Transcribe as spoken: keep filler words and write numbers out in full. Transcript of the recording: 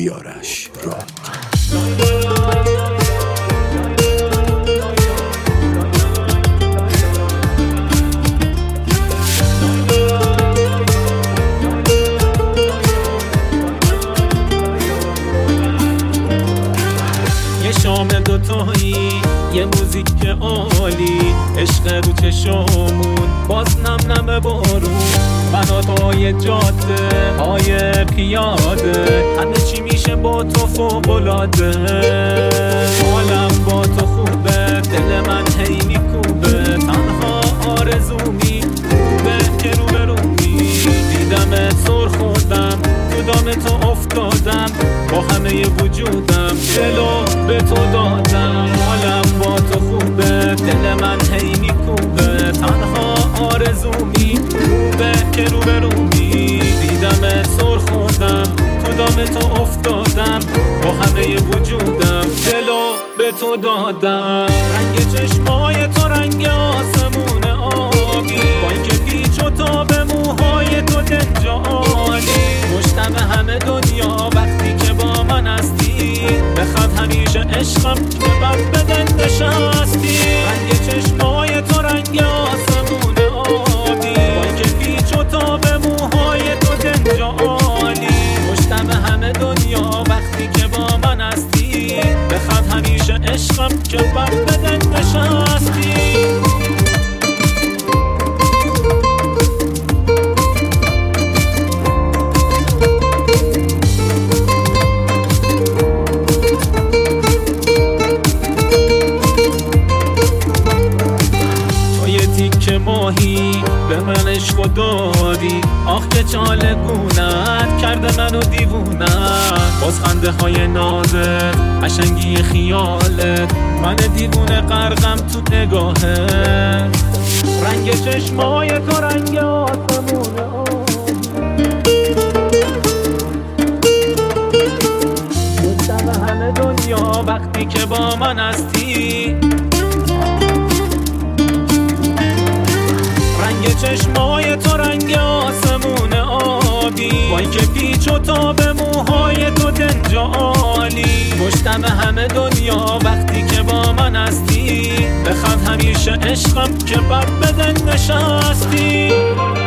کیارش را. شام دوتایی یه موزیک عالی، عشق رو چشامون باز نم نم بارون، بناتای جاده های پیاده، همه چی میشه با تو فوق‌العاده. حالم با تو خوبه، دل من هی میکوبه، تنها آرزومی خوبه که رو به رومی. دیدمت سر خوردم، تو دام تو افتادم، با همه وجودم دلو به تو دادم. حالم با تو خوبه، دل من هی میکوبه، تنها آرزومی خوبه که رو به رومی. دیدمت سر خوردم، تو دام تو افتادم، با همه وجودم دلو به تو دادم. رنگ چشمای تو رنگ آسمون آبی، با اینکه پیچ و تاب موهای تو دنج عالی. مشتم همه دنیا وقتی که با من هستی، بخواد همیشه عشقم که بر بدن نشستی. رنگ چشمای تو رنگ آسمون آبی، با اینکه پیچ و تاب موهای تو دنج عالی. مشتم همه دنیا وقتی که با من هستی، بخواد همیشه عشقم که بر بدن نشستی. که ماهی به من عشق دادی، آخ که چالگونت کرده منو دیوونت. باز خنده های نازت، قشنگی خیالت، من دیوونه غرقم تو نگاهت. رنگ چشمای تو رنگ آسمون آبی، مشتم همه دنیا وقتی که با من هستی. رنگ چشمای تو رنگ آسمون آبی، با اینکه پیچ و تاب موهای تو دنج عالی. مشتم همه دنیا وقتی که با من هستی، بخواد همیشه عشقم که بر بدن نشستی.